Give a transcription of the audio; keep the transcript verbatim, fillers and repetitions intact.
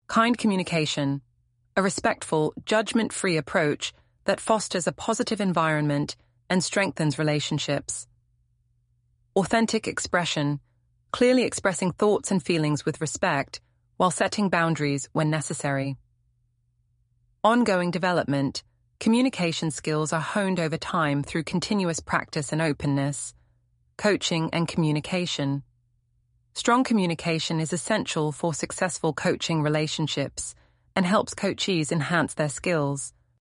Kind communication, a respectful, judgment-free approach that fosters a positive environment and strengthens relationships. Authentic expression, clearly expressing thoughts and feelings with respect while setting boundaries when necessary. Ongoing development, communication skills are honed over time through continuous practice and openness. Coaching and communication. Strong communication is essential for successful coaching relationships and helps coachees enhance their skills.